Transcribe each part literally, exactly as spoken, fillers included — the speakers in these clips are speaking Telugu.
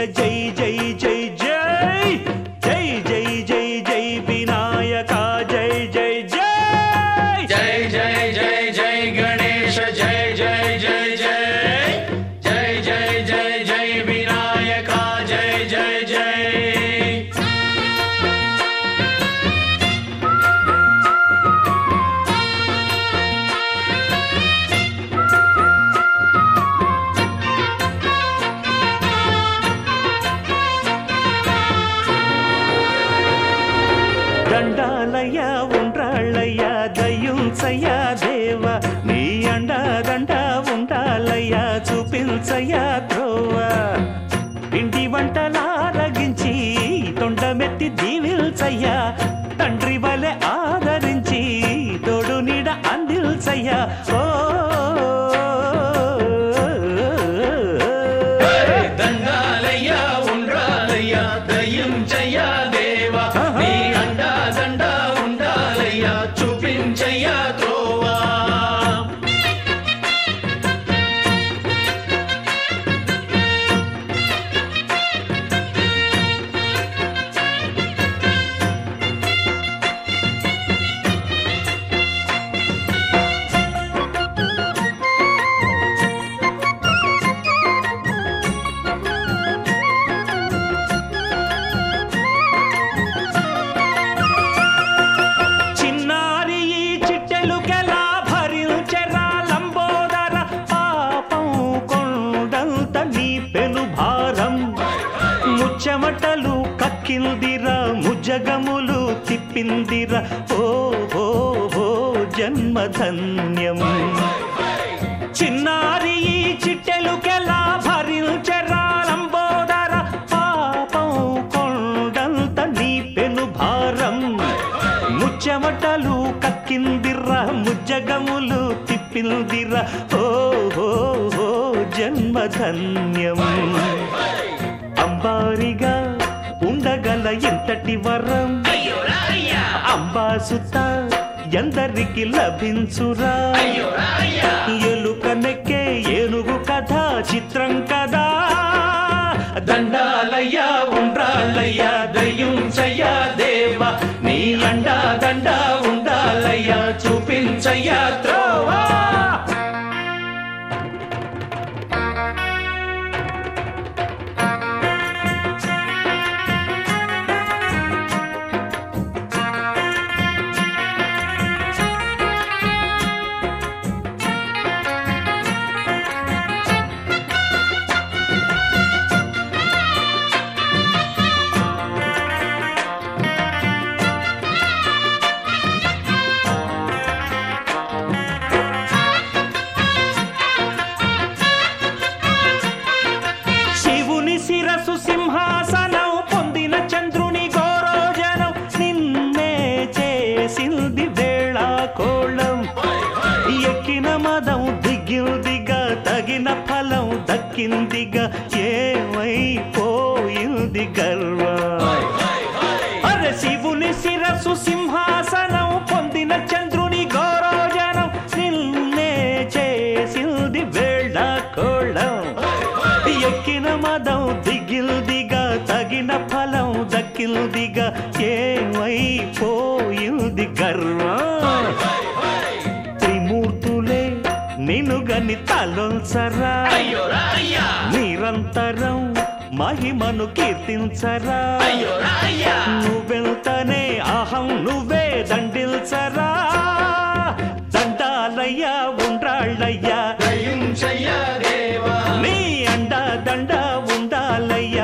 జై జై జై జై జై జై జై జై వినాయక జై జై జై జై జై జై జై గణేశ జై జై జై జై జై జై జై జై వినాయక జై జై జై దండాలయ్య ఉండ్రాళ్ళయ్య దయ్యుంచయ్య దేవ నీ అండ దండ ఉండాలయ్య చూపించయ్య త్రోవ ఇంటి వంటలారగించి తొండమెత్తి దీవిల్చయ్య తండ్రి వలె ఆదరించి తోడు నీడ అందిల్చయ్య ఓ దండాలయ్య ఉండ్రాలయ్య దయ్యుంచయ్య దేవ నీ అండ దండ ఉండాలయ్య చూపించయ్య త్రోవా చెమటలు కక్కిందిరా ముజగములు తిప్పిందిరా ఓ ఓ ఓ జన్మధన్యం చిన్నారి ఈ చిట్టెలుకెలా భరించెరా లంబోదర పాపం కొండంత నీ పెను భారం ముచ్చెమటలు కక్కిందిరా ముజగములు తిప్పిందిరా ఓ ఓ ఓ జన్మధన్యం అంబారిగా ఉండగల ఎంతటి వరం అంబాసుత ఎందరికి లభించురా ఎలుక నెక్కే ఏనుగు కథ చిత్రం కదా దండాలయ్య ఉండ్రాలయ్య దయ్యుంచయ్య దేవ నీ అండా దండ ఉండాలయ్య చూపించయ్య త్రోవా శిరసు సింహాసనం పొందిన చంద్రుని గౌరోజనం నిన్నే చేసింది వేళ కోళం ఎక్కిన మదం దిగిందిగా తగిన ఫలం దక్కిందిగా ఏమైపోయింది గర్వం అరే శివుని శిరసు సింహాసనం పొందిన చంద్రుని గౌరోజనం నిన్నే చేసింది వేళ కోళం ఎక్కిన మదం దిగిల్దిగా తగిన ఫలం దక్కిల్దిగా ఏమైపోయింది గర్వం త్రిమూర్తులే నిన్నుగని తలొల్సరా నిరంతరం మహిమను కీర్తించరా నువ్వెంతనే అహం నువ్వే దండిల్చరా దండాలయ్య ఉండ్రాళ్ళయ్య నీ అండ దండ ఉండాలయ్యా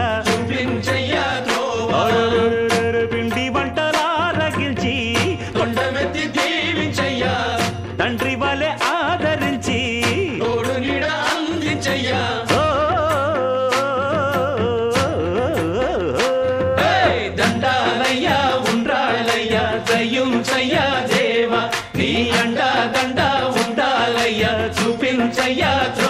పిండి వంటలారగించి కొండమెత్తి దీవించయ్యా తండ్రి వలె ఆదరించి తోడు నీడ అందించయ్యా దండాలయ్య ఉండ్రాళ్ళయ్య దయ్యుంచయ్య దేవ నీ అండ దండ ఉండాలయ్య చూపించయ్యా